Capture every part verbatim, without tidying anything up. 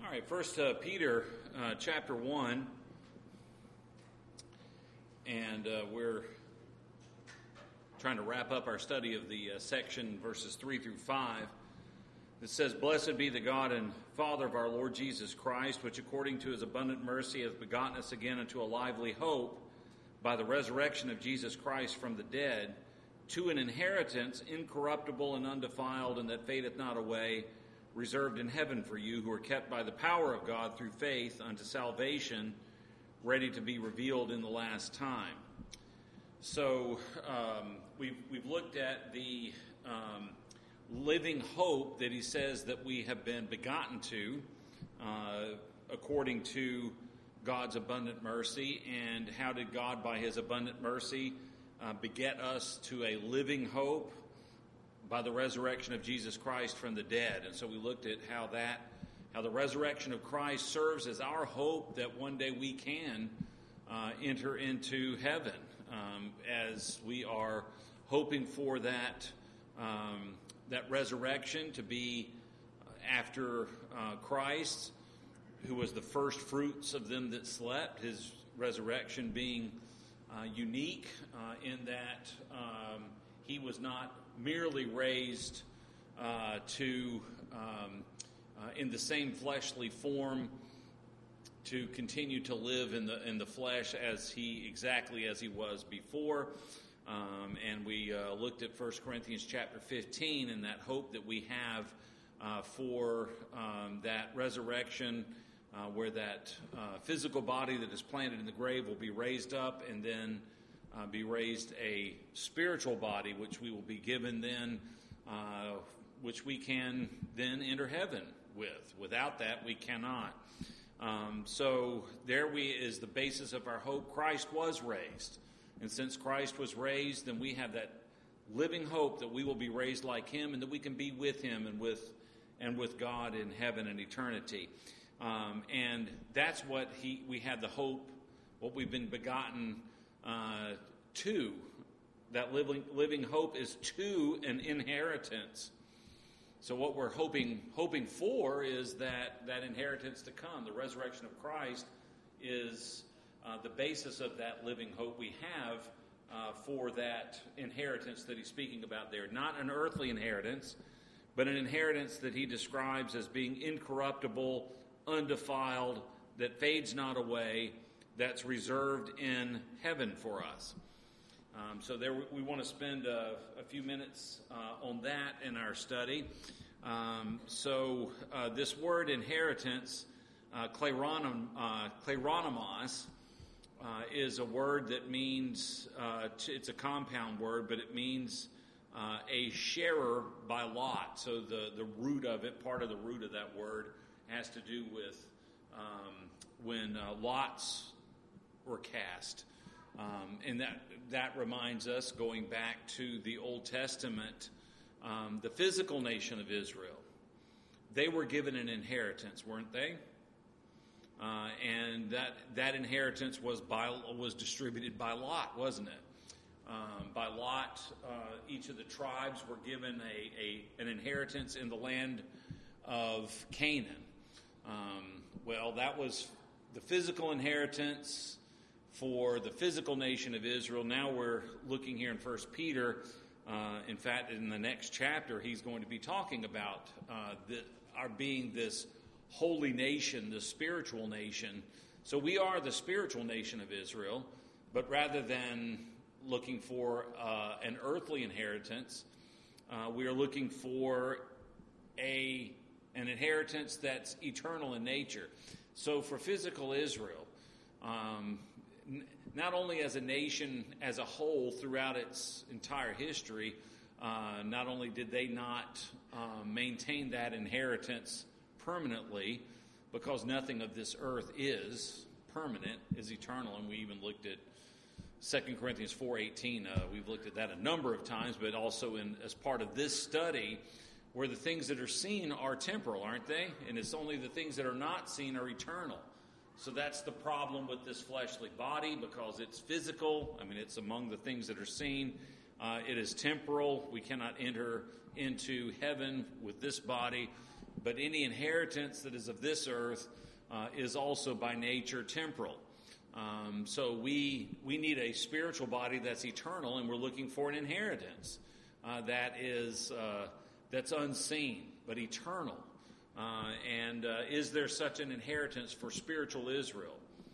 All right, First uh, Peter uh, chapter one, and uh, we're trying to wrap up our study of the uh, section verses three through five. It says, "Blessed be the God and Father of our Lord Jesus Christ, which according to his abundant mercy hath begotten us again unto a lively hope by the resurrection of Jesus Christ from the dead, to an inheritance incorruptible and undefiled, and that fadeth not away, reserved in heaven for you, who are kept by the power of God through faith unto salvation, ready to be revealed in the last time." So um, we've, we've looked at the um, living hope that he says that we have been begotten to uh, according to God's abundant mercy, and how did God by his abundant mercy uh, beget us to a living hope by the resurrection of Jesus Christ from the dead. And so we looked at how that, how the resurrection of Christ serves as our hope that one day we can uh, enter into heaven, um, as we are hoping for that um, that resurrection to be after uh, Christ, who was the first fruits of them that slept, his resurrection being uh, unique uh, in that um, he was not merely raised uh, to, um, uh, in the same fleshly form, to continue to live in the in the flesh as he exactly as he was before. Um, and we uh, looked at First Corinthians chapter fifteen and that hope that we have uh, for um, that resurrection, uh, where that uh, physical body that is planted in the grave will be raised up, and then Uh, be raised a spiritual body, which we will be given then, uh, which we can then enter heaven with. Without that, we cannot. Um, so there we is the basis of our hope. Christ was raised. And since Christ was raised, then we have that living hope that we will be raised like him, and that we can be with him and with and with God in heaven and eternity. Um, and that's what he we have the hope, what we've been begotten Uh, to. That living living hope is to an inheritance. So what we're hoping hoping for is that that inheritance to come. The resurrection of Christ is uh, the basis of that living hope we have uh, for that inheritance that he's speaking about there. Not an earthly inheritance, but an inheritance that he describes as being incorruptible, undefiled, that fades not away, that's reserved in heaven for us. Um, so there, we want to spend uh, a few minutes uh, on that in our study. Um, so uh, this word inheritance, uh, kleronom, uh, kleronomos, uh, is a word that means, uh, t- it's a compound word, but it means uh, a sharer by lot. So the, the root of it, part of the root of that word, has to do with um, when uh, lots were cast. Um, and that that reminds us, going back to the Old Testament, um, the physical nation of Israel, they were given an inheritance, weren't they? Uh, and that that inheritance was by was distributed by lot, wasn't it? Um, by lot, uh, each of the tribes were given a, a an inheritance in the land of Canaan. Um, well, that was the physical inheritance for the physical nation of Israel. Now we're looking here in First Peter. Uh, in fact, in the next chapter, he's going to be talking about uh, the, our being this holy nation, the spiritual nation. So we are the spiritual nation of Israel, but rather than looking for uh, an earthly inheritance, uh, we are looking for a an inheritance that's eternal in nature. So for physical Israel, um, not only as a nation as a whole throughout its entire history, uh, not only did they not uh, maintain that inheritance permanently, because nothing of this earth is permanent, is eternal, and we even looked at Second Corinthians four eighteen. Uh, we've looked at that a number of times, but also in as part of this study, where the things that are seen are temporal, aren't they? And it's only the things that are not seen are eternal. So that's the problem with this fleshly body, because it's physical. I mean, it's among the things that are seen. Uh, it is temporal. We cannot enter into heaven with this body. but any inheritance that is of this earth uh, is also by nature temporal. Um, so we we need a spiritual body that's eternal, and we're looking for an inheritance uh, that is uh, that's unseen but eternal. Uh, and uh, is there such an inheritance for spiritual Israel?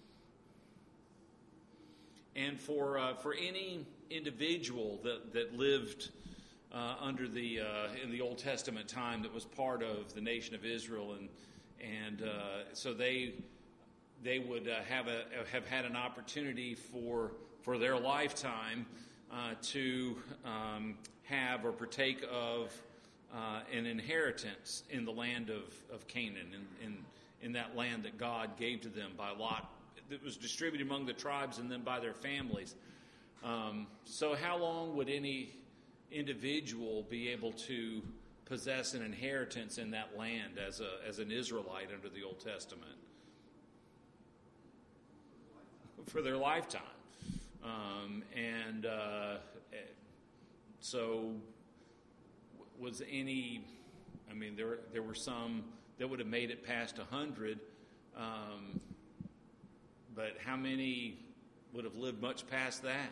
And for uh, for any individual that that lived uh, under the uh, in the Old Testament time that was part of the nation of Israel, and and uh, so they. They would uh, have a have had an opportunity for for their lifetime uh, to um, have or partake of uh, an inheritance in the land of, of Canaan, in, in in that land that God gave to them by lot, that was distributed among the tribes and then by their families. Um, so, how long would any individual be able to possess an inheritance in that land as a as an Israelite under the Old Testament? For their lifetime. Um, and uh, so was any, I mean, there there were some that would have made it past one hundred, um, but how many would have lived much past that?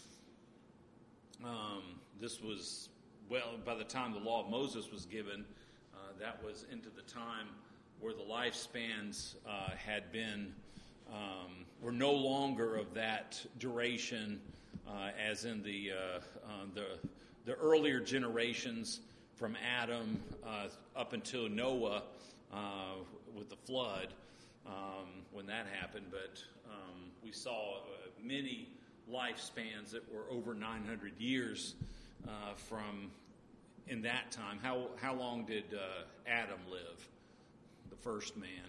Um, this was, well, by the time the law of Moses was given, uh, that was into the time where the lifespans uh, had been Um, were no longer of that duration uh, as in the, uh, uh, the the earlier generations from Adam uh, up until Noah uh, with the flood um, when that happened. But um, we saw uh, many lifespans that were over nine hundred years uh, from in that time. How how long did uh, Adam live, the first man?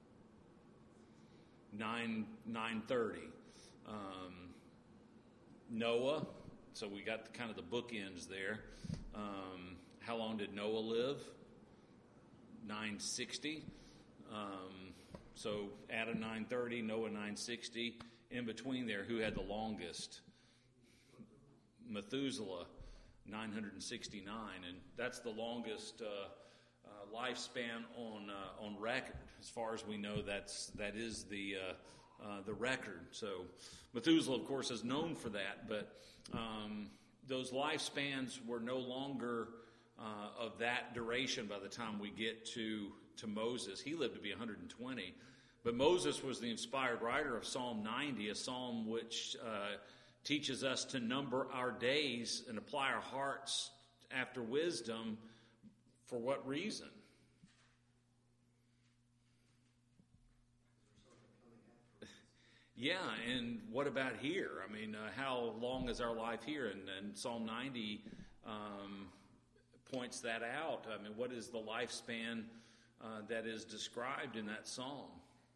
Nine nine thirty. Um, Noah. So we got the, kind of the bookends there. Um, how long did Noah live? Nine sixty. Um, so Adam nine thirty, Noah nine sixty. In between there, who had the longest? Methuselah, nine hundred sixty-nine, and that's the longest uh, uh, lifespan on uh, on record. As far as we know, that's that is the uh, uh, the record. So Methuselah, of course, is known for that, but um, those lifespans were no longer uh, of that duration by the time we get to to Moses. He lived to be one hundred twenty, but Moses was the inspired writer of Psalm ninety, a psalm which uh, teaches us to number our days and apply our hearts after wisdom. For what reason? Yeah, and what about here? I mean, uh, how long is our life here? And, and Psalm ninety um, points that out. I mean, what is the lifespan uh, that is described in that psalm?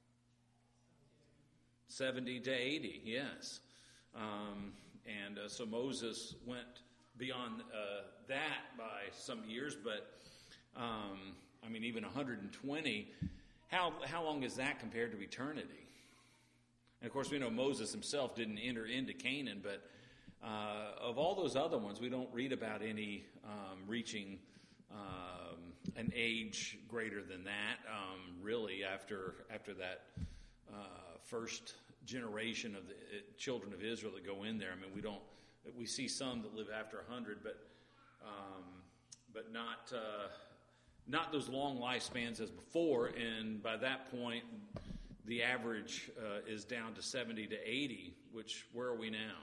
seventy to eighty, yes. Um, and uh, so Moses went beyond uh, that by some years, but um, I mean, even one hundred twenty, how, how long is that compared to eternity? And, of course, we know Moses himself didn't enter into Canaan, but uh, of all those other ones, we don't read about any um, reaching um, an age greater than that, um, really, after after that uh, first generation of the uh, children of Israel that go in there. I mean, we don't, we see some that live after one hundred, but um, but not uh, not those long lifespans as before, and by that point, the average uh, is down to seventy to eighty, which, where are we now?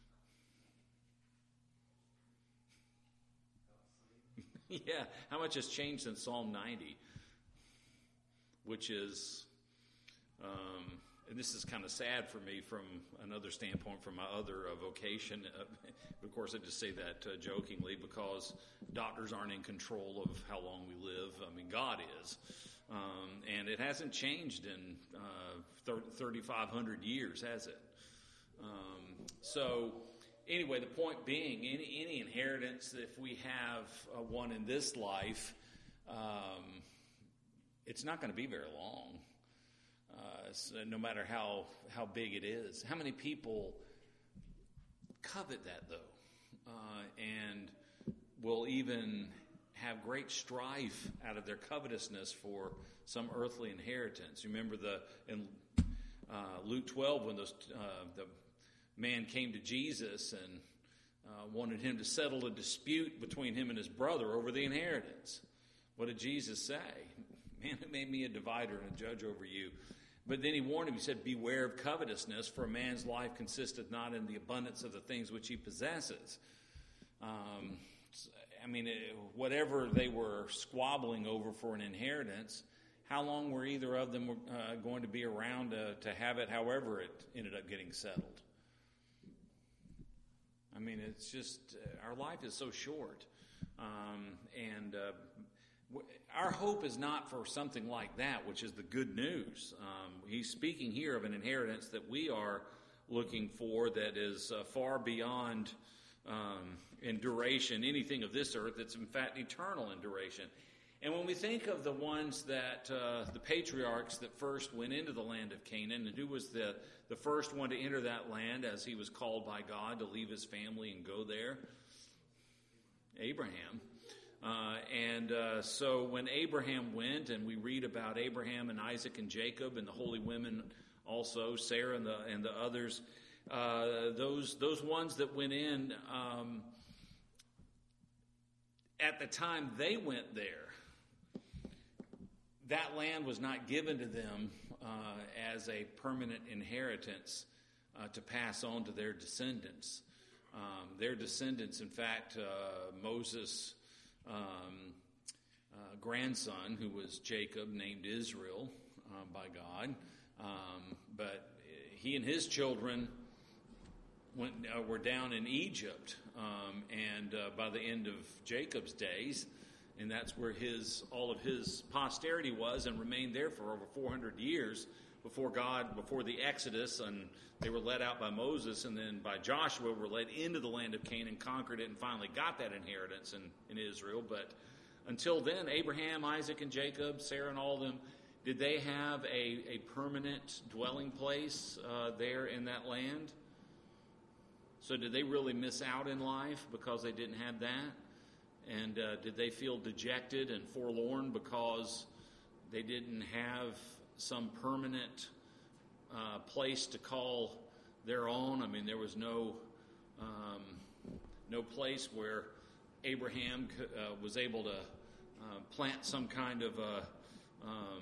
Yeah, how much has changed since Psalm ninety? Which is, um, and this is kind of sad for me from another standpoint, from my other uh, vocation. Uh, of course, I just say that uh, jokingly because doctors aren't in control of how long we live. I mean, God is. Um, and it hasn't changed in uh, thirty-five hundred years, has it? Um, so, anyway, the point being, any, any inheritance, if we have uh, one in this life, um, it's not going to be very long, uh, so no matter how, how big it is. How many people covet that, though, uh, and will even have great strife out of their covetousness for some earthly inheritance. You remember the in uh, Luke twelve when those uh, the man came to Jesus and uh, wanted him to settle a dispute between him and his brother over the inheritance. What did Jesus say? Man, it made me a divider and a judge over you. But then he warned him, he said, beware of covetousness, for a man's life consisteth not in the abundance of the things which he possesses. Um, I mean, whatever they were squabbling over for an inheritance, how long were either of them uh, going to be around to, to have it however it ended up getting settled? I mean, it's just, uh, our life is so short. Um, and uh, w- our hope is not for something like that, which is the good news. Um, he's speaking here of an inheritance that we are looking for that is uh, far beyond um, in duration anything of this earth. It's in fact eternal in duration. And when we think of the ones that, uh, the patriarchs that first went into the land of Canaan, and who was the, the first one to enter that land as he was called by God to leave his family and go there? Abraham. Uh, and uh, so when Abraham went, and we read about Abraham and Isaac and Jacob and the holy women also, Sarah and the, and the others, uh, those, those ones that went in, um, at the time they went there, that land was not given to them uh, as a permanent inheritance uh, to pass on to their descendants. Um, their descendants, in fact, uh, Moses' um, uh, grandson, who was Jacob, named Israel uh, by God, um, but he and his children went uh, were down in Egypt, um, and uh, by the end of Jacob's days, and that's where his all of his posterity was, and remained there for over four hundred years before God, before the Exodus, and they were led out by Moses, and then by Joshua were led into the land of Canaan, conquered it, and finally got that inheritance in, in Israel. But until then, Abraham, Isaac, and Jacob, Sarah, and all of them, did they have a, a permanent dwelling place uh, there in that land? So did they really miss out in life because they didn't have that? And uh, did they feel dejected and forlorn because they didn't have some permanent uh, place to call their own? I mean, there was no um, no place where Abraham uh, was able to uh, plant some kind of a um,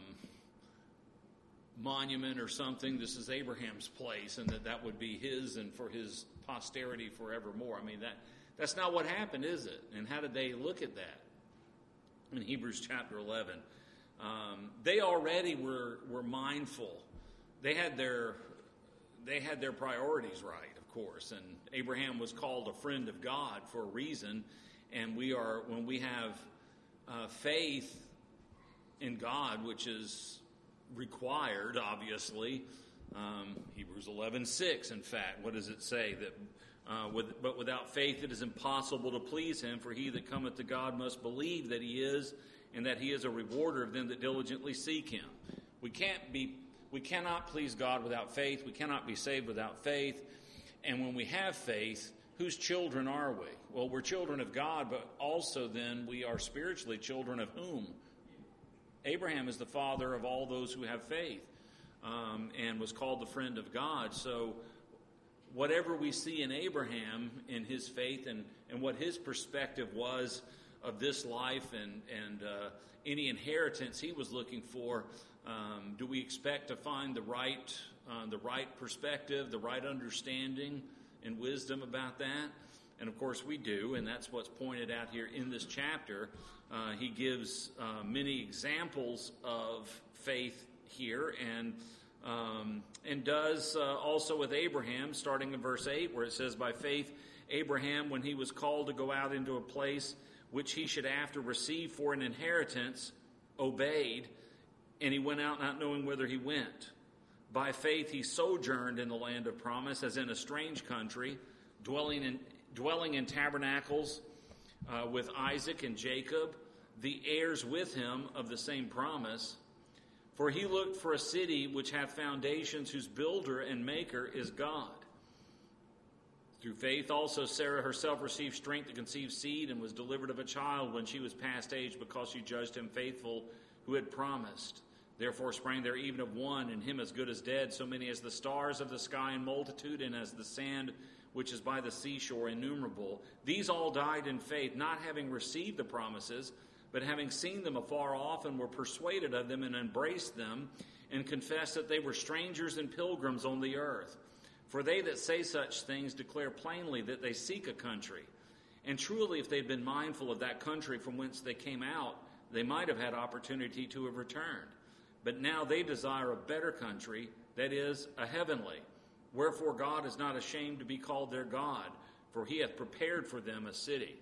monument or something. This is Abraham's place, and that that would be his and for his posterity forevermore. I mean, that that's not what happened, is it? And how did they look at that? In Hebrews chapter eleven, um, they already were were mindful. They had their they had their priorities right, of course. And Abraham was called a friend of God for a reason. And we are when we have uh, faith in God, which is required, obviously. Um, Hebrews eleven six, in fact, what does it say? That uh, with, but without faith it is impossible to please him, for he that cometh to God must believe that he is, and that he is a rewarder of them that diligently seek him. We can't be, we cannot please God without faith. We cannot be saved without faith. And when we have faith, whose children are we? Well, we're children of God, but also then we are spiritually children of whom? Abraham is the father of all those who have faith. Um, and was called the friend of God. So whatever we see in Abraham in his faith and, and what his perspective was of this life and, and uh, any inheritance he was looking for, um, do we expect to find the right, uh, the right perspective, the right understanding and wisdom about that? And of course we do, and that's what's pointed out here in this chapter. Uh, he gives uh, many examples of faith here, and um, and does uh, also with Abraham, starting in verse eight, where it says, by faith Abraham, when he was called to go out into a place which he should after receive for an inheritance, obeyed, and he went out not knowing whither he went. By faith he sojourned in the land of promise, as in a strange country, dwelling in dwelling in tabernacles uh, with Isaac and Jacob, the heirs with him of the same promise. For he looked for a city which hath foundations, whose builder and maker is God. Through faith also Sarah herself received strength to conceive seed and was delivered of a child when she was past age, because she judged him faithful who had promised. Therefore sprang there even of one, and him as good as dead, so many as the stars of the sky in multitude, and as the sand which is by the seashore innumerable. These all died in faith, not having received the promises, but having seen them afar off, and were persuaded of them, and embraced them, and confessed that they were strangers and pilgrims on the earth. For they that say such things declare plainly that they seek a country. And truly, if they'd been mindful of that country from whence they came out, they might have had opportunity to have returned. But now they desire a better country, that is, a heavenly. Wherefore God is not ashamed to be called their God, for he hath prepared for them a city.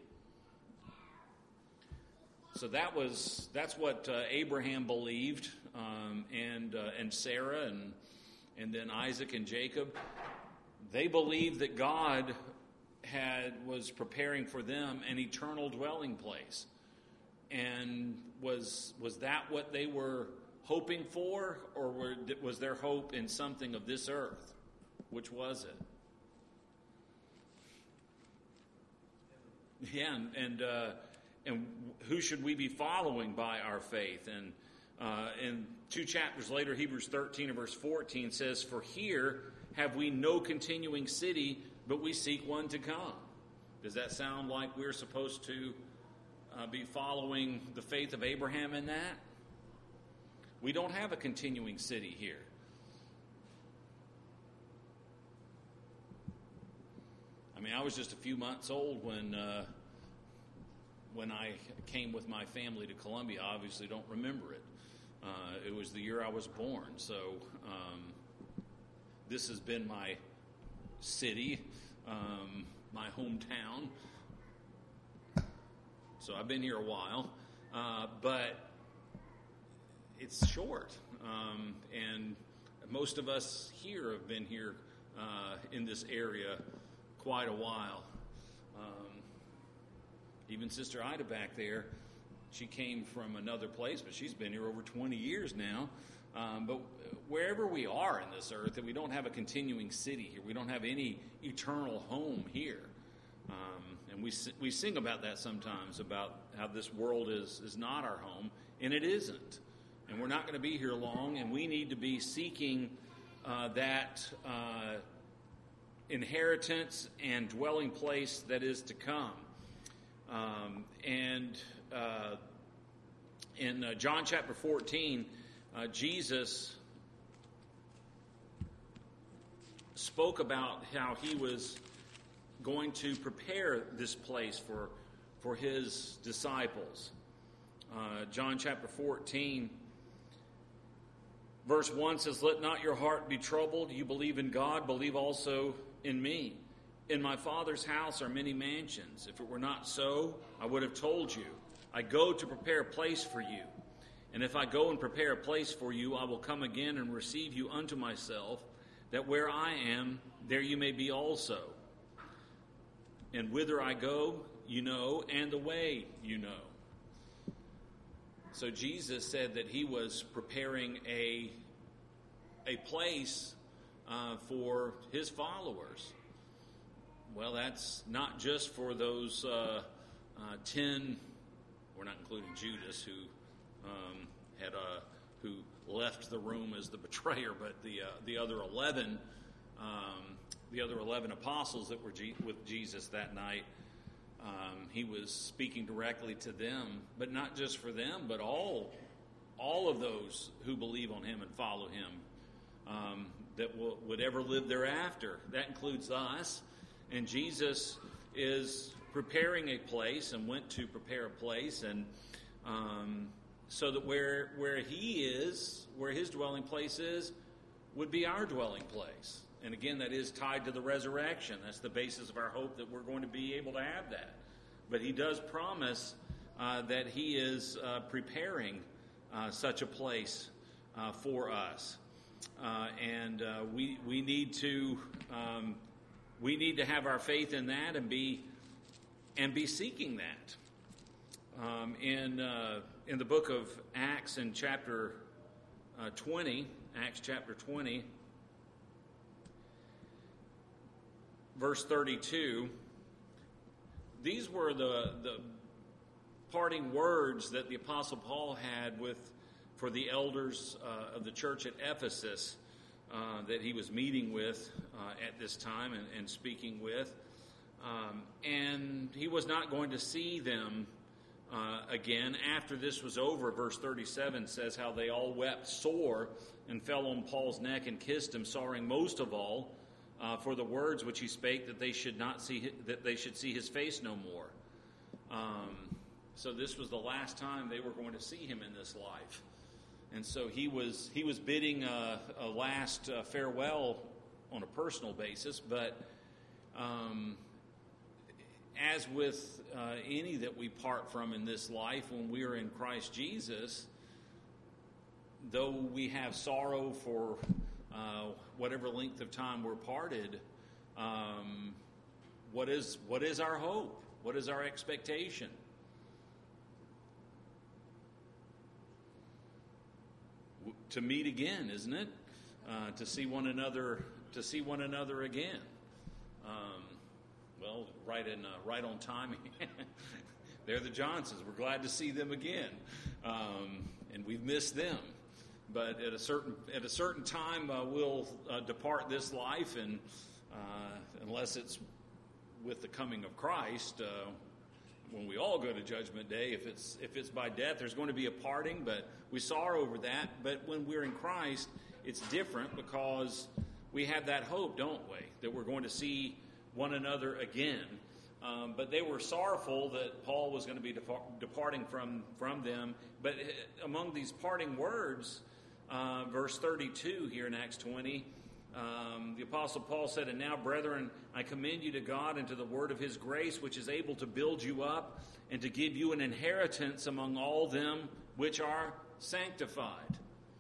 So that was that's what uh, Abraham believed, um, and uh, and Sarah, and and then Isaac and Jacob. They believed that God had was preparing for them an eternal dwelling place. And was was that what they were hoping for, or were, was their hope in something of this earth? Which was it? Yeah, and and, uh, and who should we be following by our faith? And uh, in two chapters later, Hebrews thirteen and verse fourteen says, "For here have we no continuing city, but we seek one to come." Does that sound like we're supposed to uh, be following the faith of Abraham in that? We don't have a continuing city here. I mean, I was just a few months old when uh, when I came with my family to Columbia. I obviously don't remember it. Uh, it was the year I was born. So um, this has been my city, um, my hometown. So I've been here a while. Uh, but it's short. Um, and most of us here have been here uh, in this area quite a while. Um, even Sister Ida back there, she came from another place, but she's been here over twenty years now. Um, but wherever we are in this earth, that we don't have a continuing city here. We don't have any eternal home here. Um, and we we sing about that sometimes, about how this world is, is not our home, and it isn't. And we're not going to be here long, and we need to be seeking uh, that uh, inheritance and dwelling place that is to come. Um, and uh, in uh, John chapter fourteen, uh, Jesus spoke about how he was going to prepare this place for, for his disciples. Uh, John chapter fourteen, verse one says, "Let not your heart be troubled. You believe in God, believe also in me. In my Father's house are many mansions. If it were not so, I would have told you. I go to prepare a place for you. And if I go and prepare a place for you, I will come again and receive you unto myself, that where I am, there you may be also. And whither I go, you know, and the way you know." So Jesus said that he was preparing a, a place uh, for his followers. Well, that's not just for those uh, uh, ten, we're not including Judas, who um, had uh, who left the room as the betrayer, but the uh, the other eleven, um, the other eleven apostles that were G- with Jesus that night. Um, he was speaking directly to them, but not just for them, but all all of those who believe on him and follow him, um, that will, would ever live thereafter. That includes us. And Jesus is preparing a place, and went to prepare a place, and um, so that where where he is, where his dwelling place is, would be our dwelling place. And again, that is tied to the resurrection. That's the basis of our hope, that we're going to be able to have that. But he does promise uh, that he is uh, preparing uh, such a place uh, for us. Uh, and uh, we we need to um, we need to have our faith in that, and be and be seeking that. Um, in uh, in the book of Acts, in chapter uh, twenty, Acts chapter twenty. verse thirty-two, these were the, the parting words that the Apostle Paul had with for the elders uh, of the church at Ephesus uh, that he was meeting with uh, at this time and, and speaking with. Um, and he was not going to see them uh, again after this was over. Verse thirty-seven says how they all wept sore and fell on Paul's neck and kissed him, sorrowing most of all uh, for the words which he spake, that they should not see that they should see his face no more. Um, so this was the last time they were going to see him in this life. And so he was he was bidding a, a last uh, farewell on a personal basis. But um, as with uh, any that we part from in this life, when we are in Christ Jesus, though we have sorrow for uh, whatever length of time we're parted, um, what is what is our hope? What is our expectation? To meet again, isn't it? Uh, to see one another, to see one another again. Um, well, right in, uh, right on time. They're the Johnsons. We're glad to see them again, um, and we've missed them. But at a certain at a certain time, uh, we'll uh, depart this life, and uh, unless it's with the coming of Christ. Uh, When we all go to Judgment Day, if it's if it's by death, there's going to be a parting, but we sorrow over that. But when we're in Christ, it's different because we have that hope, don't we? That we're going to see one another again. Um, but they were sorrowful that Paul was going to be depart- departing from, from them. But among these parting words, uh, verse thirty-two here in Acts twenty, Um, the Apostle Paul said, "And now, brethren, I commend you to God and to the word of his grace, which is able to build you up and to give you an inheritance among all them which are sanctified."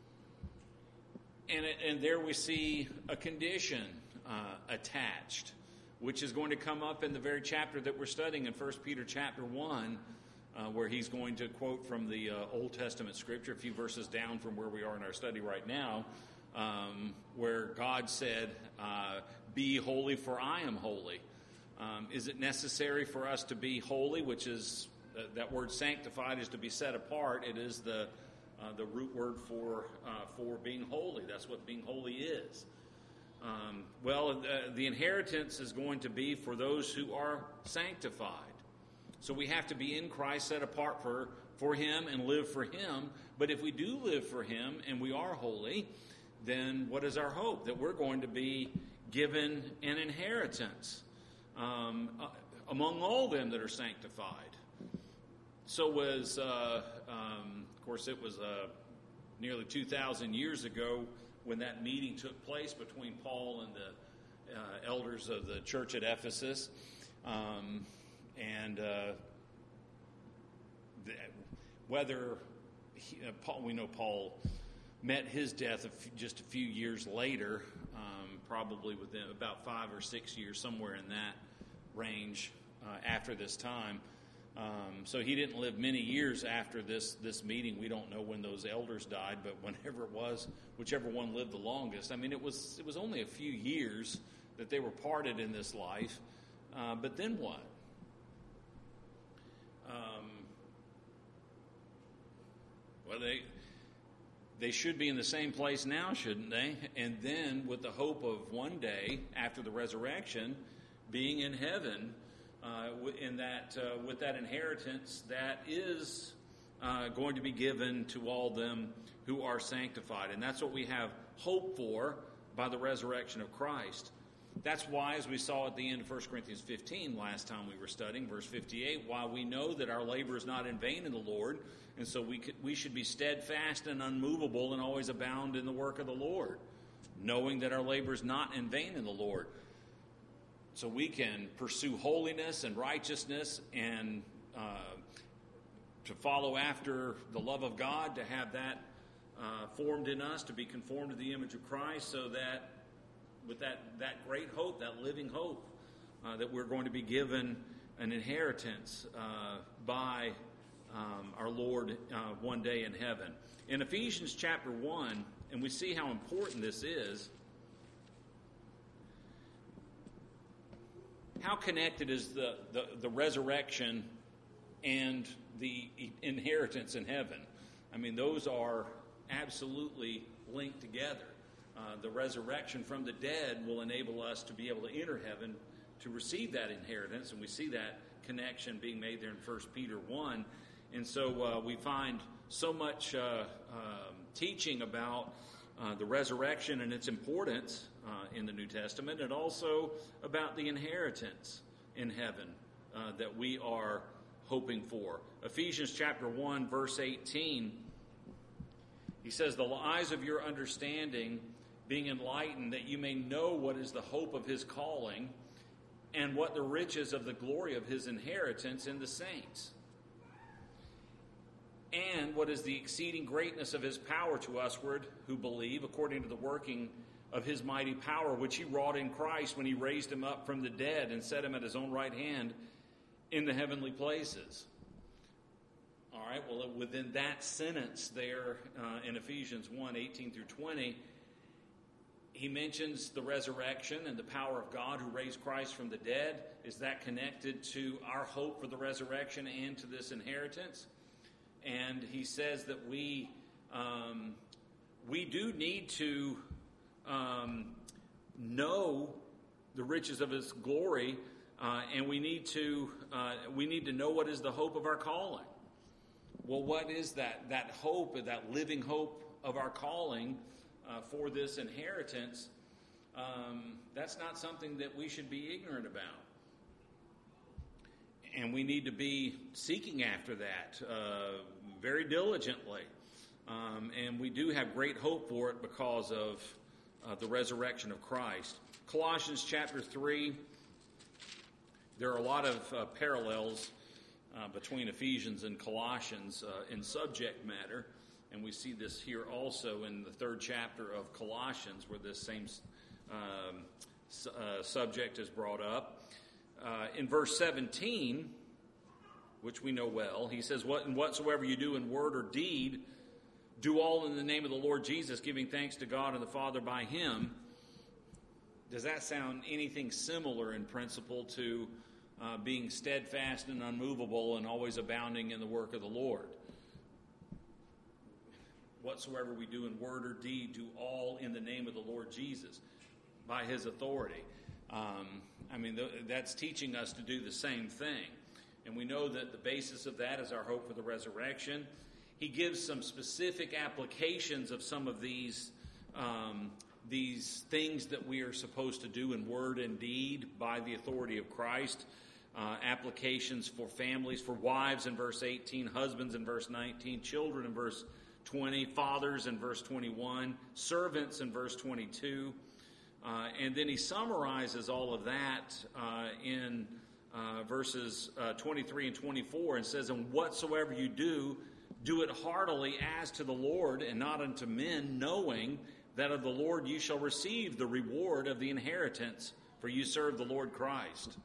And, and there we see a condition uh, attached, which is going to come up in the very chapter that we're studying in First Peter chapter one, uh, where he's going to quote from the uh, Old Testament scripture, a few verses down from where we are in our study right now. Um, where God said, uh, "Be holy, for I am holy." Um, is it necessary for us to be holy, which is, uh, that word sanctified is to be set apart. It is the uh, the root word for uh, for being holy. That's what being holy is. Um, well, uh, the inheritance is going to be for those who are sanctified. So we have to be in Christ, set apart for, for him and live for him. But if we do live for him and we are holy, then what is our hope? That we're going to be given an inheritance um, uh, among all them that are sanctified. So was, uh, um, of course, it was uh, nearly two thousand years ago when that meeting took place between Paul and the uh, elders of the church at Ephesus. Um, and uh, the, whether he, uh, Paul, we know Paul met his death a f- just a few years later, um, probably within about five or six years, somewhere in that range uh, after this time. Um, so he didn't live many years after this this meeting. We don't know when those elders died, but whenever it was, whichever one lived the longest. I mean, it was it was only a few years that they were parted in this life. Uh, but then what? Um, well, they... They should be in the same place now, shouldn't they? And then with the hope of one day, after the resurrection, being in heaven uh, in that, uh, with that inheritance that is uh, going to be given to all them who are sanctified. And that's what we have hope for by the resurrection of Christ. That's why, as we saw at the end of First Corinthians fifteen last time we were studying, verse fifty-eight, why we know that our labor is not in vain in the Lord, and so we could, we should be steadfast and unmovable and always abound in the work of the Lord, knowing that our labor is not in vain in the Lord. So we can pursue holiness and righteousness and uh, to follow after the love of God, to have that uh, formed in us, to be conformed to the image of Christ, so that with that, that great hope, that living hope, uh, that we're going to be given an inheritance uh, by um, our Lord uh, one day in heaven. In Ephesians chapter one, and we see how important this is, how connected is the, the, the resurrection and the inheritance in heaven? I mean, those are absolutely linked together. Uh, the resurrection from the dead will enable us to be able to enter heaven to receive that inheritance, and we see that connection being made there in First Peter one. And so uh, we find so much uh, um, teaching about uh, the resurrection and its importance uh, in the New Testament, and also about the inheritance in heaven uh, that we are hoping for. Ephesians chapter one, verse eighteen, he says, "The eyes of your understanding being enlightened, that you may know what is the hope of his calling, and what the riches of the glory of his inheritance in the saints, and what is the exceeding greatness of his power to usward who believe, according to the working of his mighty power, which he wrought in Christ when he raised him up from the dead and set him at his own right hand in the heavenly places." All right, well, within that sentence there uh, in Ephesians one, eighteen through twenty, he mentions the resurrection and the power of God who raised Christ from the dead. Is that connected to our hope for the resurrection and to this inheritance? And he says that we um, we do need to um, know the riches of his glory, uh, and we need to uh, we need to know what is the hope of our calling. Well, what is that? That hope, that living hope of our calling uh, for this inheritance, um, that's not something that we should be ignorant about. And we need to be seeking after that uh, very diligently. Um, and we do have great hope for it because of uh, the resurrection of Christ. Colossians chapter three, there are a lot of uh, parallels uh, between Ephesians and Colossians uh, in subject matter. And we see this here also in the third chapter of Colossians, where this same um, su- uh, subject is brought up. Uh, in verse seventeen, which we know well, he says, "What and whatsoever you do in word or deed, do all in the name of the Lord Jesus, giving thanks to God and the Father by him." Does that sound anything similar in principle to uh, being steadfast and unmovable and always abounding in the work of the Lord? Whatsoever we do in word or deed, do all in the name of the Lord Jesus, by his authority. Um, I mean, th- that's teaching us to do the same thing. And we know that the basis of that is our hope for the resurrection. He gives some specific applications of some of these um, these things that we are supposed to do in word and deed by the authority of Christ. Uh, applications for families, for wives in verse eighteen, husbands in verse nineteen, children in verse twenty, fathers in verse twenty-one, servants in verse twenty-two. Uh, and then he summarizes all of that uh, in uh, verses uh, twenty-three and twenty-four and says, "And whatsoever you do, do it heartily as to the Lord and not unto men, knowing that of the Lord you shall receive the reward of the inheritance, for you serve the Lord Christ."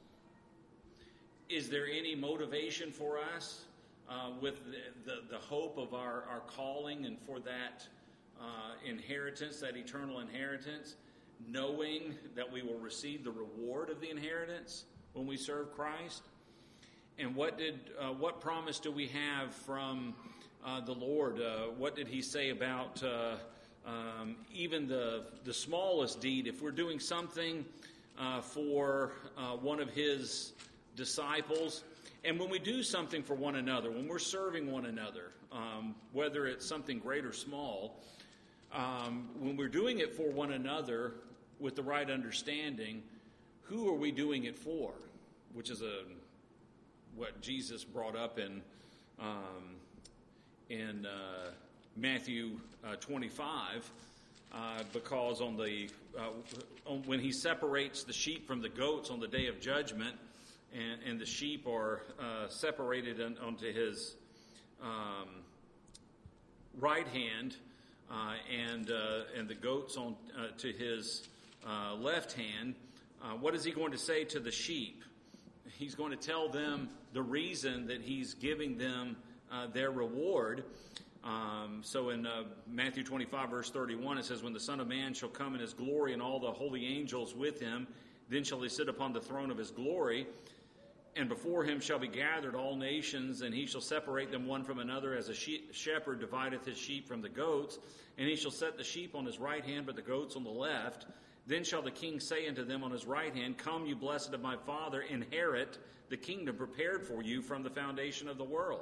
Is there any motivation for us uh, with the, the, the hope of our, our calling and for that uh, inheritance, that eternal inheritance, knowing that we will receive the reward of the inheritance when we serve Christ? And what did uh, what promise do we have from uh, the Lord? Uh, what did he say about uh, um, even the the smallest deed? If we're doing something uh, for uh, one of his disciples, and when we do something for one another, when we're serving one another, um, whether it's something great or small, um, when we're doing it for one another with the right understanding, who are we doing it for? Which is a what Jesus brought up in um, in uh, Matthew uh, twenty-five, uh, because on the uh, on, when he separates the sheep from the goats on the day of judgment, and, and the sheep are uh, separated on, onto his um, right hand, uh, and uh, and the goats on uh, to his uh, left hand. Uh, what is he going to say to the sheep? He's going to tell them the reason that he's giving them uh, their reward. Um, so in uh, Matthew twenty-five, verse thirty-one, it says, "When the Son of Man shall come in his glory and all the holy angels with him, Then shall he sit upon the throne of his glory, and before him shall be gathered all nations, and he shall separate them one from another, as a sheep, shepherd divideth his sheep from the goats. And he shall set the sheep on his right hand, but the goats on the left. Then shall the king say unto them on his right hand, Come, you blessed of my Father, inherit the kingdom prepared for you from the foundation of the world.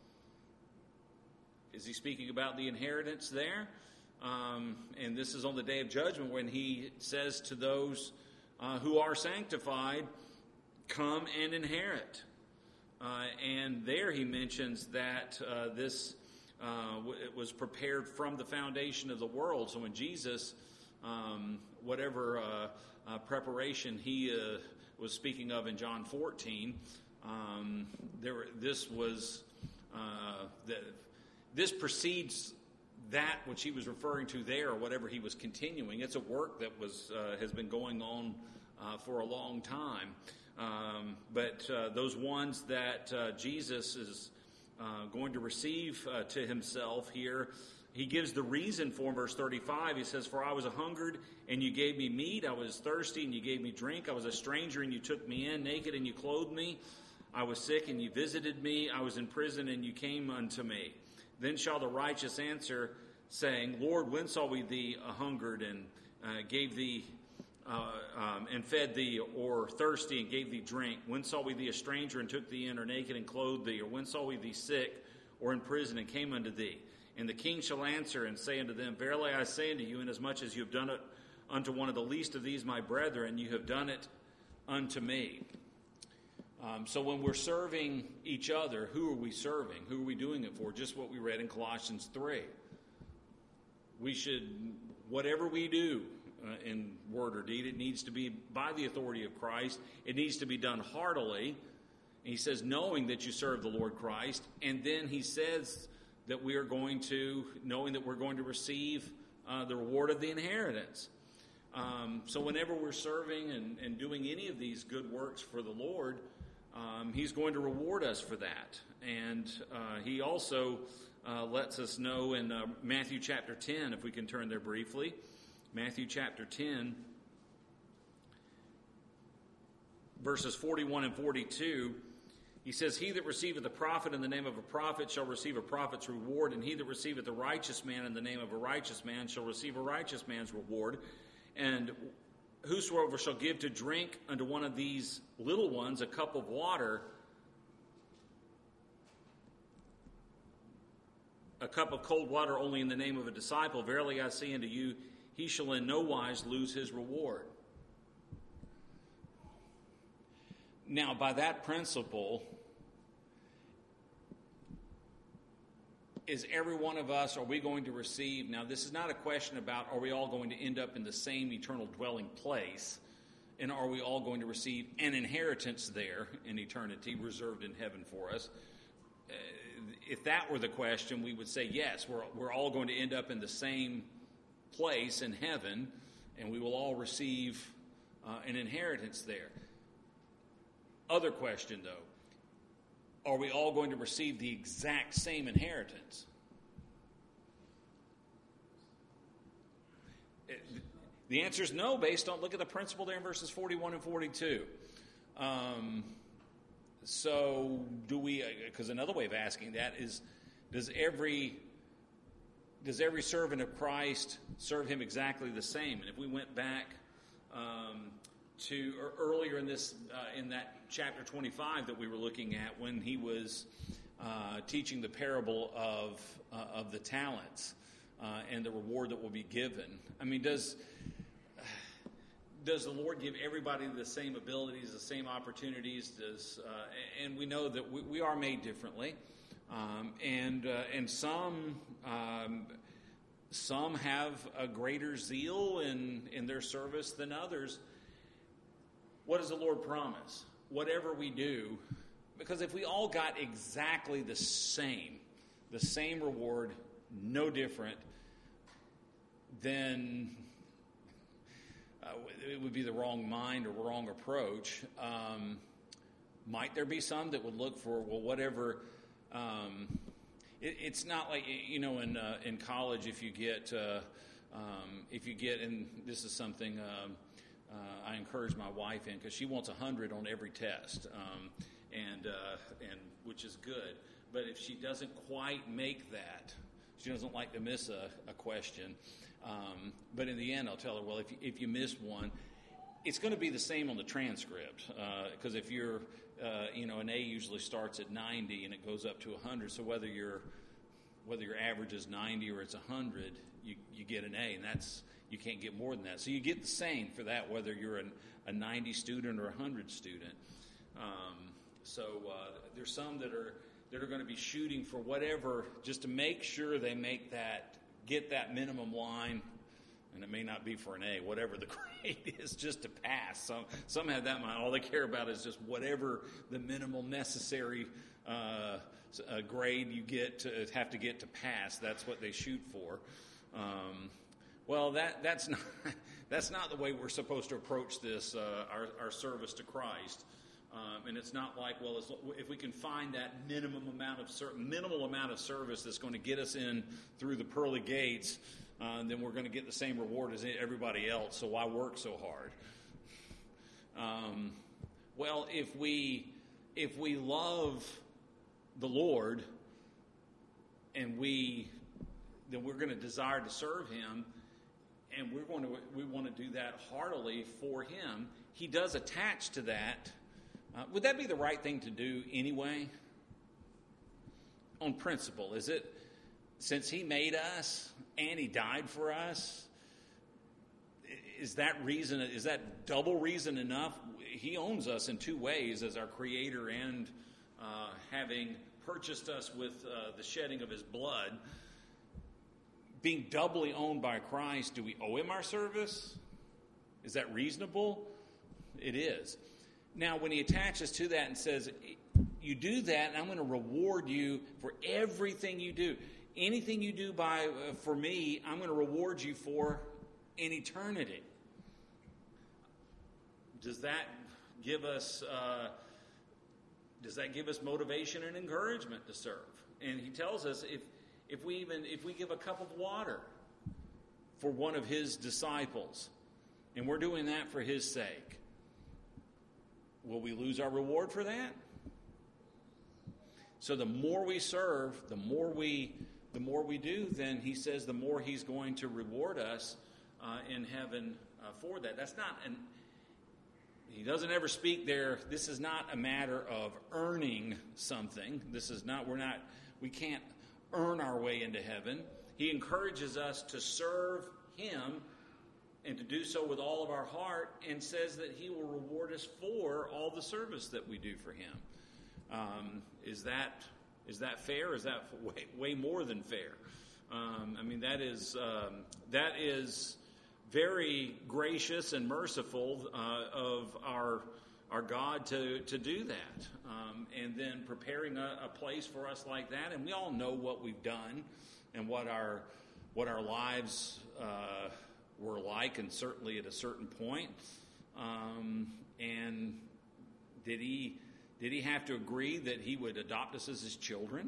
Is he speaking about the inheritance there? Um, and this is on the day of judgment when he says to those uh, who are sanctified, come and inherit. Uh, and there he mentions that uh, this uh, w- it was prepared from the foundation of the world. So when Jesus, um, whatever uh, uh, preparation he uh, was speaking of in John fourteen, um, there this was uh, the, this precedes that which he was referring to there, or whatever he was continuing. It's a work that was uh, has been going on uh, for a long time. Um, but uh, those ones that uh, Jesus is uh, going to receive uh, to himself here, he gives the reason for in verse thirty-five. He says, For I was a hungered, and you gave me meat. I was thirsty, and you gave me drink. I was a stranger, and you took me in. Naked, and you clothed me. I was sick, and you visited me. I was in prison, and you came unto me. Then shall the righteous answer, saying, Lord, when saw we thee a hungered, and uh, gave thee Uh, um, and fed thee, or thirsty, and gave thee drink? When saw we thee a stranger, and took thee in, or naked, and clothed thee? Or when saw we thee sick, or in prison, and came unto thee? And the king shall answer and say unto them, Verily I say unto you, inasmuch as you have done it unto one of the least of these my brethren, you have done it unto me. Um, so when we're serving each other, who are we serving? Who are we doing it for? Just what we read in Colossians three. We should, whatever we do, Uh, in word or deed, it needs to be by the authority of Christ. It needs to be done heartily. And he says, knowing that you serve the Lord Christ. And then he says that we are going to, knowing that we're going to receive uh, the reward of the inheritance. Um, so whenever we're serving and, and doing any of these good works for the Lord, um, he's going to reward us for that. And uh, he also uh, lets us know in uh, Matthew chapter ten, if we can turn there briefly. Matthew chapter ten, verses forty-one and forty-two, he says, He that receiveth a prophet in the name of a prophet shall receive a prophet's reward, and he that receiveth a righteous man in the name of a righteous man shall receive a righteous man's reward. And whosoever shall give to drink unto one of these little ones a cup of water, a cup of cold water only in the name of a disciple, verily I say unto you, he shall in no wise lose his reward. Now, by that principle, is every one of us, are we going to receive, now this is not a question about are we all going to end up in the same eternal dwelling place, and are we all going to receive an inheritance there in eternity reserved in heaven for us? Uh, if that were the question, we would say yes, we're, we're all going to end up in the same place in heaven, and we will all receive uh, an inheritance there. Other question, though, are we all going to receive the exact same inheritance? It, the answer is no, based on, look at the principle there in verses forty-one and forty-two. Um, so do we, because another way of asking that is, does every Does every servant of Christ serve him exactly the same? And if we went back um, to or earlier in this, uh, in that chapter twenty-five that we were looking at, when he was uh, teaching the parable of uh, of the talents uh, and the reward that will be given. I mean, does does the Lord give everybody the same abilities, the same opportunities? Does uh, and we know that we, we are made differently. Um, and uh, and some um, some have a greater zeal in, in their service than others. What does the Lord promise? Whatever we do, because if we all got exactly the same, the same reward, no different, then uh, it would be the wrong mind or wrong approach. Um, might there be some that would look for, well, whatever... Um, it, it's not like, you know, in uh, in college, if you get uh, um, if you get, and this is something um, uh, I encourage my wife in because she wants one hundred on every test, um, and uh, and which is good. But if she doesn't quite make that, she doesn't like to miss a, a question. Um, but in the end, I'll tell her, well, if you, if you miss one, it's going to be the same on the transcript, because uh, if you're, uh, you know, an A usually starts at ninety and it goes up to one hundred. So whether you're whether your average is ninety or it's one hundred, you you get an A, and that's you can't get more than that. So you get the same for that, whether you're an, a ninety student or a one hundred student. Um, so uh, there's some that are that are going to be shooting for whatever, just to make sure they make that, get that minimum line. And it may not be for an A, whatever the grade is, just to pass. Some some have that in mind. All they care about is just whatever the minimal necessary uh, uh, grade you get to have to get to pass. That's what they shoot for. Um, well, that that's not that's not the way we're supposed to approach this uh, our our service to Christ. Um, and it's not like, well, if we can find that minimum amount of certain minimal amount of service that's going to get us in through the pearly gates. Uh, then we're going to get the same reward as everybody else, so why work so hard? Um, well, if we if we love the Lord, and we then we're going to desire to serve Him, and we're going to we want to do that heartily for Him. He does attach to that. Uh, would that be the right thing to do anyway? On principle, is it? Since He made us and He died for us, is that reason, is that double reason enough? He owns us in two ways, as our Creator and uh, having purchased us with uh, the shedding of His blood. Being doubly owned by Christ, do we owe Him our service? Is that reasonable? It is. Now, when He attaches to that and says, you do that, and I'm going to reward you for everything you do. Anything you do by uh, for me, I'm going to reward you for in eternity. Does that give us uh, does that give us motivation and encouragement to serve? And He tells us if if we even if we give a cup of water for one of His disciples, and we're doing that for His sake, will we lose our reward for that? So the more we serve, the more we The more we do, then He says the more He's going to reward us uh, in heaven uh, for that. That's not an, He doesn't ever speak there. This is not a matter of earning something. This is not, we're not, we can't earn our way into heaven. He encourages us to serve Him and to do so with all of our heart, and says that He will reward us for all the service that we do for Him. Um, is that... Is that fair? Is that way, way more than fair? Um, I mean, that is um, that is very gracious and merciful uh, of our our God to to do that, um, and then preparing a, a place for us like that. And we all know what we've done and what our what our lives uh, were like, and certainly at a certain point. Um, and did He? Did He have to agree that He would adopt us as His children?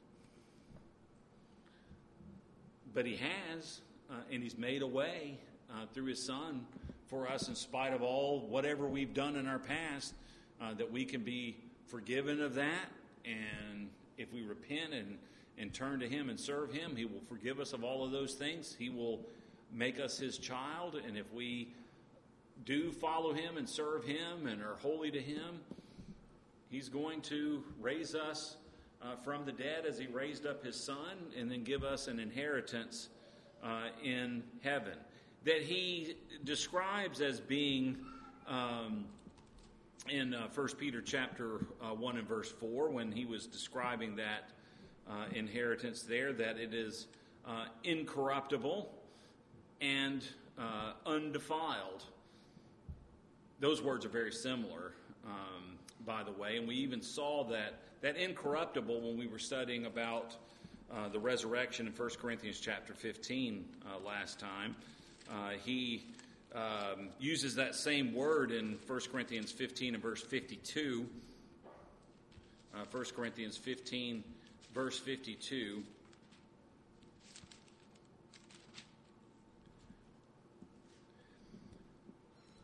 But He has, uh, and He's made a way uh, through His Son for us, in spite of all whatever we've done in our past, uh, that we can be forgiven of that. And if we repent and, and turn to Him and serve Him, He will forgive us of all of those things. He will make us His child. And if we do follow Him and serve Him and are holy to Him, He's going to raise us uh, from the dead as He raised up His Son, and then give us an inheritance uh, in heaven that He describes as being um, in uh, First Peter chapter uh, one and verse four, when he was describing that uh, inheritance there, that it is uh, incorruptible and uh, undefiled. Those words are very similar. Um, by the way, and we even saw that that incorruptible when we were studying about uh, the resurrection in First Corinthians chapter fifteen uh, last time. Uh, he um, uses that same word in First Corinthians fifteen and verse fifty-two. Uh, First Corinthians fifteen, verse fifty-two.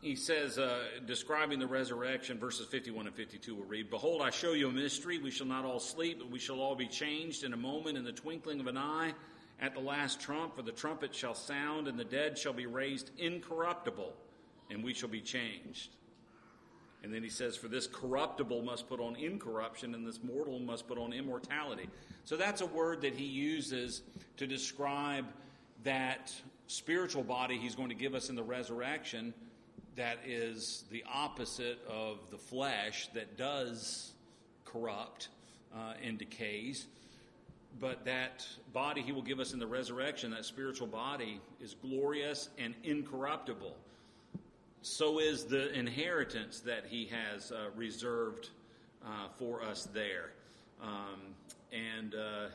he says, uh, describing the resurrection, verses fifty-one and fifty-two, we'll read, "Behold, I show you a mystery. We shall not all sleep, but we shall all be changed in a moment, in the twinkling of an eye, at the last trump. For the trumpet shall sound, and the dead shall be raised incorruptible, and we shall be changed." And then he says, "For this corruptible must put on incorruption, and this mortal must put on immortality." So that's a word that he uses to describe that spiritual body he's going to give us in the resurrection that is the opposite of the flesh that does corrupt uh, and decays. But that body he will give us in the resurrection, that spiritual body, is glorious and incorruptible. So is the inheritance that he has uh, reserved uh, for us there. Um, and uh, uh,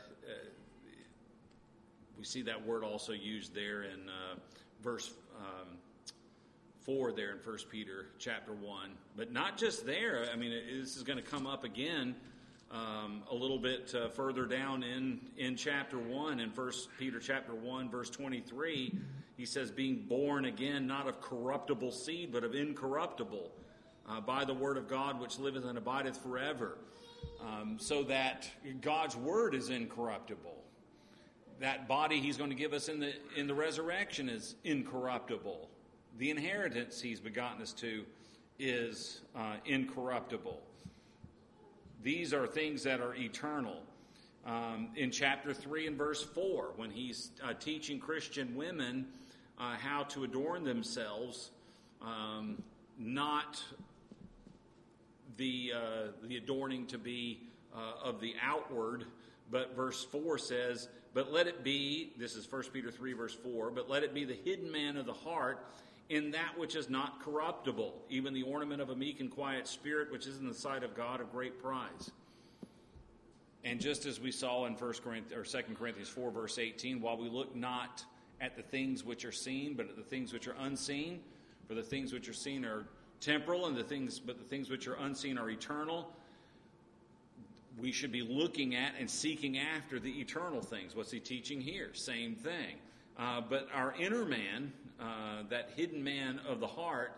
we see that word also used there in uh, verse um, four there in First Peter chapter one. But not just there. I mean, it, this is going to come up again um, a little bit uh, further down in, in chapter one, in First Peter chapter one, verse twenty-three. He says, "Being born again, not of corruptible seed, but of incorruptible, uh, by the word of God, which liveth and abideth forever." Um, so that God's word is incorruptible. That body he's going to give us in the in the resurrection is incorruptible. The inheritance he's begotten us to is uh, incorruptible. These are things that are eternal. Um, in chapter three and verse four, when he's uh, teaching Christian women uh, how to adorn themselves, um, not the uh, the adorning to be uh, of the outward, but verse four says, "But let it be," this is First Peter three, verse four, "but let it be the hidden man of the heart, in that which is not corruptible, even the ornament of a meek and quiet spirit, which is in the sight of God of great prize." And just as we saw in First Corinthians or Second Corinthians four, verse eighteen, "While we look not at the things which are seen, but at the things which are unseen, for the things which are seen are temporal, and the things but the things which are unseen are eternal." We should be looking at and seeking after the eternal things. What's he teaching here? Same thing. Uh, but our inner man, uh, that hidden man of the heart,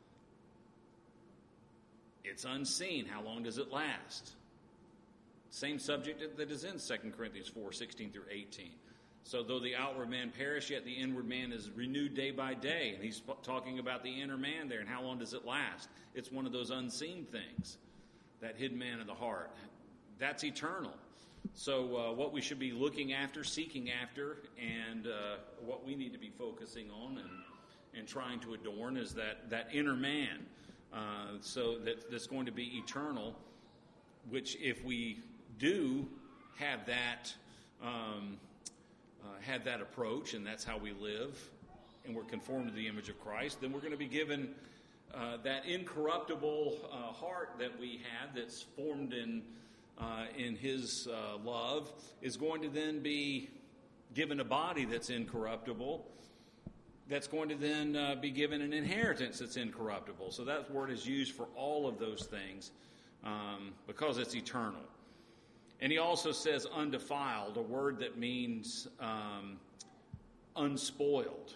it's unseen. How long does it last? Same subject that is in Second Corinthians four, sixteen through eighteen. "So though the outward man perish, yet the inward man is renewed day by day." And he's talking about the inner man there, and how long does it last? It's one of those unseen things, that hidden man of the heart. That's eternal. So uh, what we should be looking after, seeking after, and uh, what we need to be focusing on and, and trying to adorn is that, that inner man. Uh, so that, that's going to be eternal, which if we do have that um, uh, have that approach, and that's how we live, and we're conformed to the image of Christ, then we're going to be given uh, that incorruptible uh, heart that we have that's formed in uh, in His uh, love is going to then be given a body that's incorruptible, that's going to then uh, be given an inheritance that's incorruptible. So that word is used for all of those things um, because it's eternal. And he also says undefiled, a word that means um, unspoiled.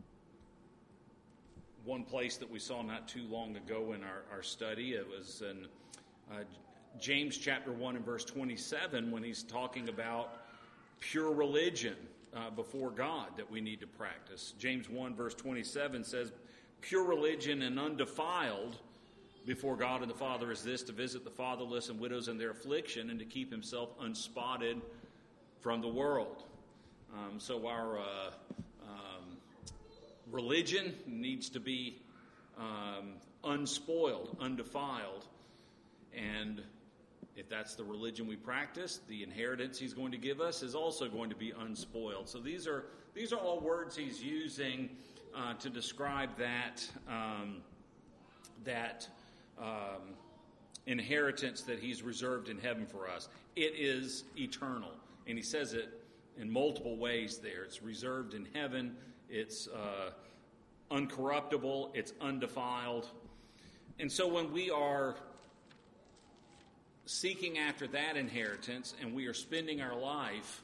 One place that we saw not too long ago in our, our study, it was in uh, James chapter one and verse twenty-seven, when he's talking about pure religion uh, before God that we need to practice. James one verse twenty-seven says, "Pure religion and undefiled before God and the Father is this, to visit the fatherless and widows in their affliction, and to keep himself unspotted from the world." Um, so our uh, um, religion needs to be um, unspoiled, undefiled. And if that's the religion we practice, the inheritance he's going to give us is also going to be unspoiled. So these are these are all words he's using uh, to describe that um, that um, inheritance that he's reserved in heaven for us. It is eternal, and he says it in multiple ways there. It's reserved in heaven. It's uh, uncorruptible. It's undefiled. And so when we are seeking after that inheritance, and we are spending our life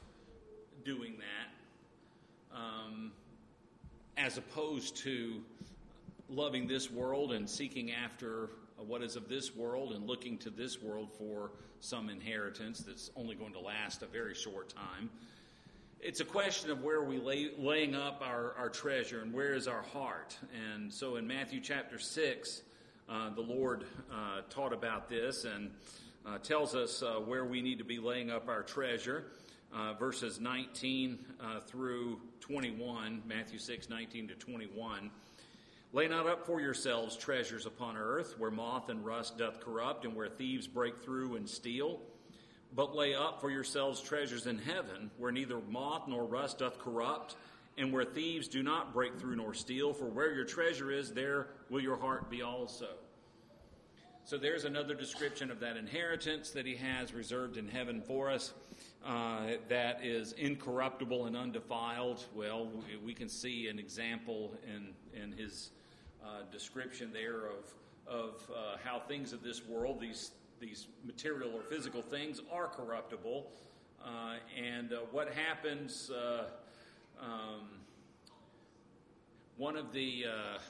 doing that, um, as opposed to loving this world and seeking after what is of this world and looking to this world for some inheritance that's only going to last a very short time. It's a question of where we lay laying up our, our treasure and where is our heart. And so in Matthew chapter six, uh, the Lord uh, taught about this and uh, tells us uh, where we need to be laying up our treasure. Uh, verses nineteen uh, through twenty-one, Matthew six, nineteen to twenty-one. Lay not up for yourselves treasures upon earth, where moth and rust doth corrupt, and where thieves break through and steal. But lay up for yourselves treasures in heaven, where neither moth nor rust doth corrupt, and where thieves do not break through nor steal. For where your treasure is, there will your heart be also. So there's another description of that inheritance that he has reserved in heaven for us, uh, that is incorruptible and undefiled. Well, we, we can see an example in, in his uh, description there of, of uh, how things of this world, these these material or physical things, are corruptible. Uh, and uh, what happens, uh, um, one of the... Uh,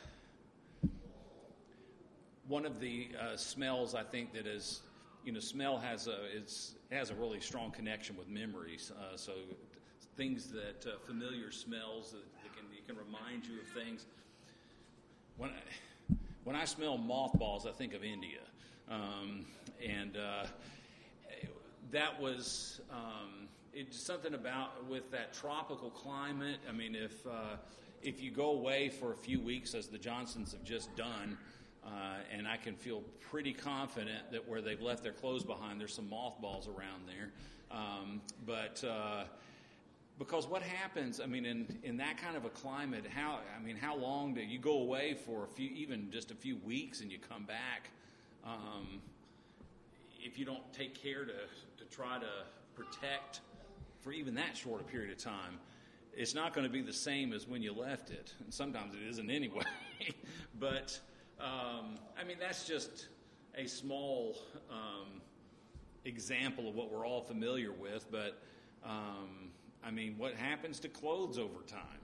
One of the uh, smells, I think, that is, you know, smell has a it's has a really strong connection with memories. Uh, so things that uh, familiar smells that, that can you can remind you of things. When I, when I smell mothballs, I think of India, um, and uh, that was um, it's something about with that tropical climate. I mean, if uh, if you go away for a few weeks, as the Johnsons have just done. Uh, and I can feel pretty confident that where they've left their clothes behind, there's some mothballs around there. Um, but uh, because what happens, I mean, in, in that kind of a climate, how I mean, how long do you go away for a few, even just a few weeks, and you come back? Um, if you don't take care to to try to protect for even that short a period of time, it's not going to be the same as when you left it. And sometimes it isn't anyway. But Um, I mean, that's just a small um, example of what we're all familiar with, but um, I mean, what happens to clothes over time?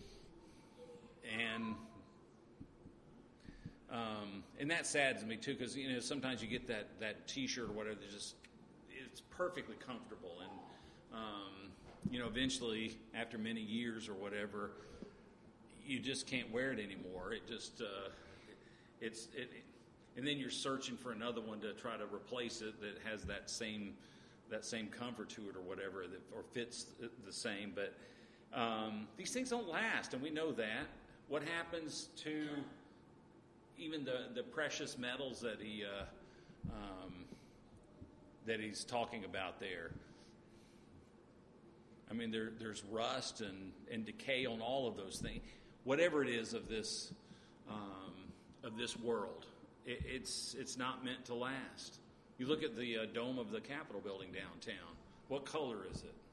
And um, and that saddens me too, because you know sometimes you get that, that T-shirt or whatever that just it's perfectly comfortable, and um, you know eventually after many years or whatever, you just can't wear it anymore. It just uh, It's it, and then you're searching for another one to try to replace it that has that same that same comfort to it or whatever, that, or fits the same. But um, these things don't last, and we know that. What happens to even the, the precious metals that he uh, um, that he's talking about there? I mean, there, there's rust and, and decay on all of those things. Whatever it is of this. Um, of this world. It, it's it's not meant to last. You look at the uh, dome of the Capitol building downtown. What color is it?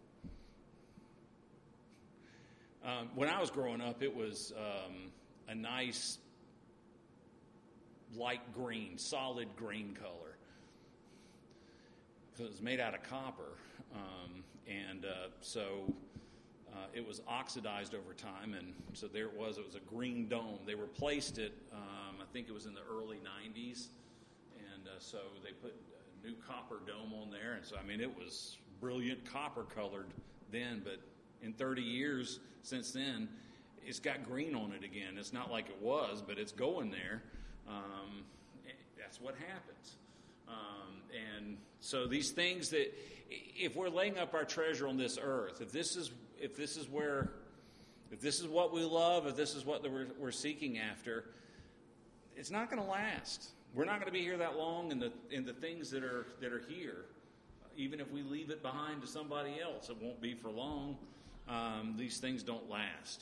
Um, when I was growing up, it was um, a nice light green, solid green color. Because it was made out of copper. Um, and uh, so... Uh, it was oxidized over time, and so there it was. It was a green dome. They replaced it, um, I think it was in the early nineties, and uh, so they put a new copper dome on there. And so, I mean, it was brilliant copper-colored then, but in thirty years since then, it's got green on it again. It's not like it was, but it's going there. Um, that's what happens. Um, and so these things that, if we're laying up our treasure on this earth, if this is if this is where, if this is what we love, if this is what we're, we're seeking after, it's not going to last. We're not going to be here that long in the in the things that are that are here. Even if we leave it behind to somebody else, it won't be for long. Um, these things don't last.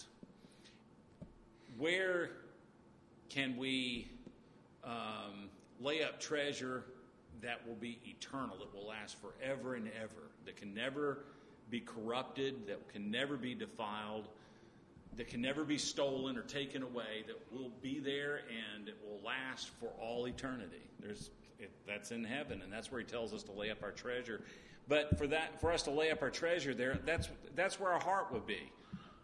Where can we um, lay up treasure that will be eternal, that will last forever and ever, that can never be corrupted, that can never be defiled, that can never be stolen or taken away, that will be there and it will last for all eternity? There's it, that's in heaven, and that's where he tells us to lay up our treasure. But for that, for us to lay up our treasure there, that's that's where our heart would be.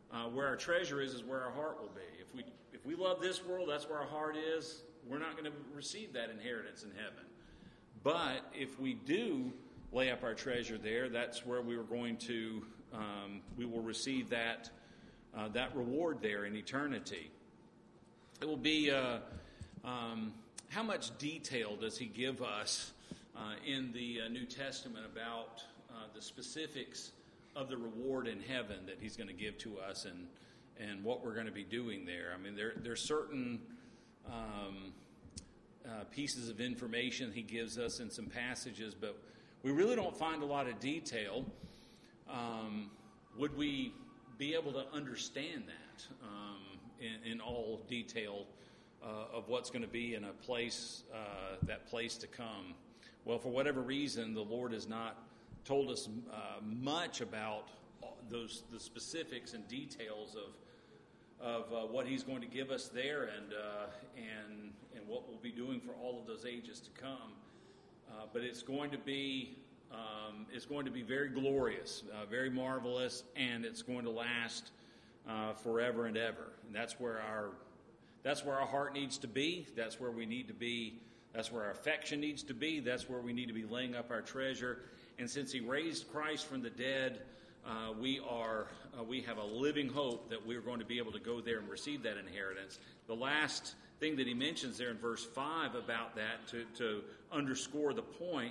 uh, where our treasure is, is where our heart will be. If we if we love this world, that's where our heart is. We're not going to receive that inheritance in heaven. But if we do lay up our treasure there, that's where we are going to um, we will receive that uh, that reward there in eternity. It will be uh, um, how much detail does he give us uh, in the uh, New Testament about uh, the specifics of the reward in heaven that he's going to give to us, and and what we're going to be doing there. I mean, there there's certain um, uh, pieces of information he gives us in some passages, but we really don't find a lot of detail. Um, would we be able to understand that um, in, in all detail uh, of what's going to be in a place, uh, that place to come? Well, for whatever reason, the Lord has not told us uh, much about those the specifics and details of of uh, what He's going to give us there, and uh, and and what we'll be doing for all of those ages to come. Uh, but it's going to be um, it's going to be very glorious, uh, very marvelous, and it's going to last uh, forever and ever. And that's where our that's where our heart needs to be. That's where we need to be. That's where our affection needs to be. That's where we need to be laying up our treasure. And since He raised Christ from the dead, uh, we are uh, we have a living hope that we're going to be able to go there and receive that inheritance. The last thing that he mentions there in verse five about that, to, to underscore the point,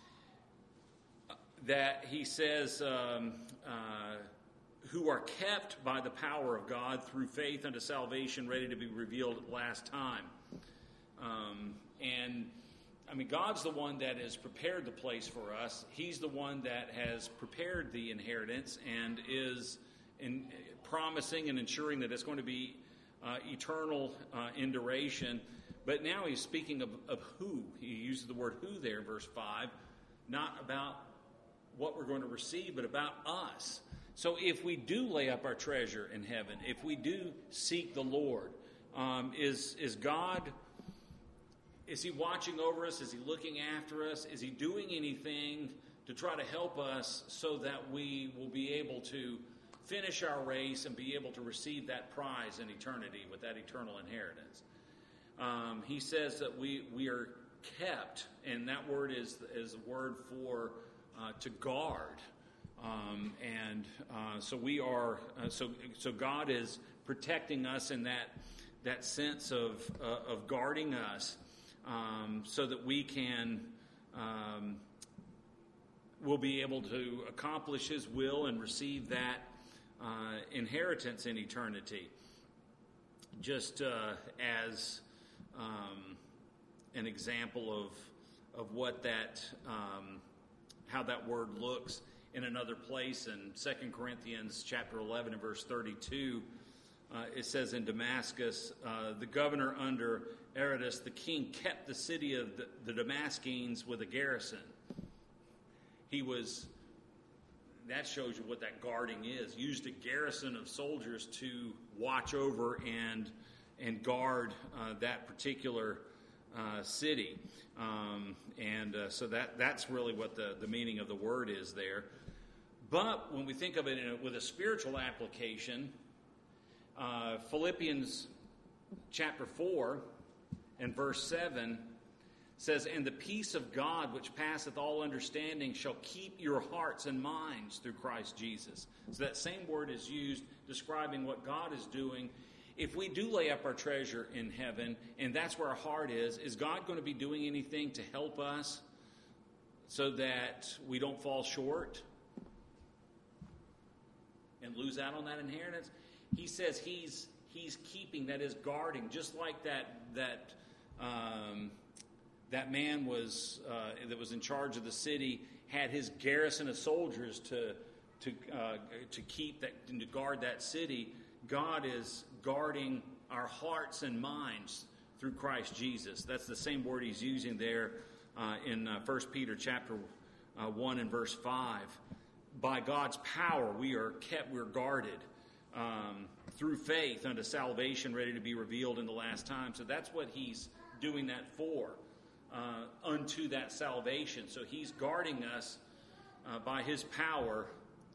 that he says, um, uh, who are kept by the power of God through faith unto salvation, ready to be revealed at the last time. Um, and I mean, God's the one that has prepared the place for us. He's the one that has prepared the inheritance and is in, promising and ensuring that it's going to be uh, eternal uh, in duration. But now he's speaking of, of who. He uses the word who there in verse five, not about what we're going to receive, but about us. So if we do lay up our treasure in heaven, if we do seek the Lord, um, is is God... Is He watching over us? Is He looking after us? Is He doing anything to try to help us so that we will be able to finish our race and be able to receive that prize in eternity with that eternal inheritance? Um, he says that we we are kept, and that word is is a word for uh, to guard. Um, and uh, so we are. Uh, so so God is protecting us in that that sense of uh, of guarding us. Um, so that we can, um, will be able to accomplish His will and receive that uh, inheritance in eternity. Just uh, as um, an example of of what that, um, how that word looks in another place in Second Corinthians chapter eleven and verse thirty-two. Uh, it says in Damascus, uh, the governor under Aretas, the king, kept the city of the, the Damascenes with a garrison. He was, that shows you what that guarding is, used a garrison of soldiers to watch over and and guard uh, that particular uh, city. Um, and uh, so that that's really what the, the meaning of the word is there. But when we think of it in a, with a spiritual application, Uh, Philippians chapter four and verse seven says, and the peace of God which passeth all understanding shall keep your hearts and minds through Christ Jesus. So that same word is used describing what God is doing. If we do lay up our treasure in heaven, and that's where our heart is, is God going to be doing anything to help us so that we don't fall short and lose out on that inheritance? He says he's he's keeping, that is guarding, just like that that um, that man was uh, that was in charge of the city had his garrison of soldiers to to uh, to keep that and to guard that city. God is guarding our hearts and minds through Christ Jesus. That's the same word he's using there uh, in uh, First Peter chapter uh, one and verse five. By God's power, we are kept, we're guarded. Um, through faith unto salvation, ready to be revealed in the last time. So that's what he's doing that for, uh, unto that salvation. So he's guarding us uh, by his power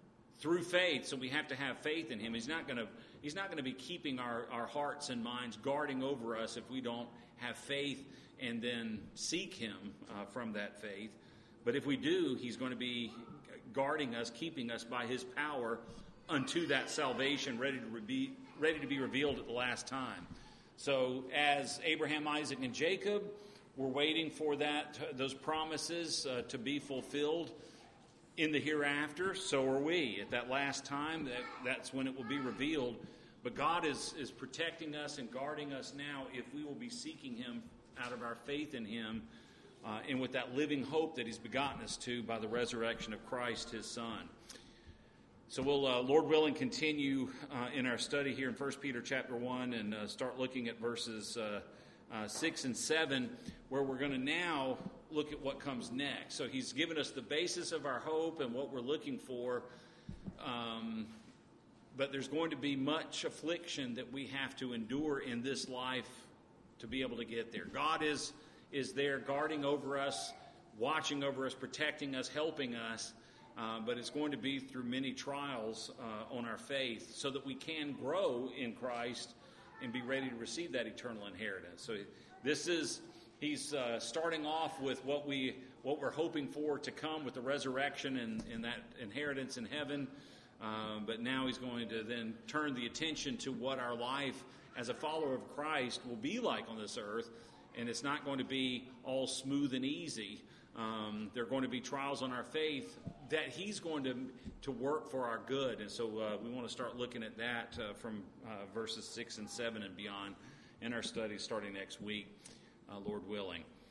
through faith. So we have to have faith in him. He's not going to he's not going to be keeping our, our hearts and minds, guarding over us if we don't have faith and then seek him uh, from that faith. But if we do, he's going to be guarding us, keeping us by his power unto that salvation, ready to be ready to be revealed at the last time. So as Abraham, Isaac, and Jacob were waiting for that those promises uh, to be fulfilled in the hereafter, so are we. At that last time, that, that's when it will be revealed. But God is, is protecting us and guarding us now if we will be seeking him out of our faith in him uh, and with that living hope that he's begotten us to by the resurrection of Christ, his Son. So we'll, uh, Lord willing, continue uh, in our study here in First Peter chapter one and uh, start looking at verses uh, uh, six and seven, where we're going to now look at what comes next. So he's given us the basis of our hope and what we're looking for, um, but there's going to be much affliction that we have to endure in this life to be able to get there. God is, is there guarding over us, watching over us, protecting us, helping us. Uh, but it's going to be through many trials uh, on our faith so that we can grow in Christ and be ready to receive that eternal inheritance. So this is, he's uh, starting off with what, we, what we're hoping for to come with the resurrection and, and that inheritance in heaven. Uh, but now he's going to then turn the attention to what our life as a follower of Christ will be like on this earth. And it's not going to be all smooth and easy. Um, there are going to be trials on our faith that he's going to to work for our good. And so uh, we want to start looking at that uh, from uh, verses six and seven and beyond in our study starting next week, uh, Lord willing.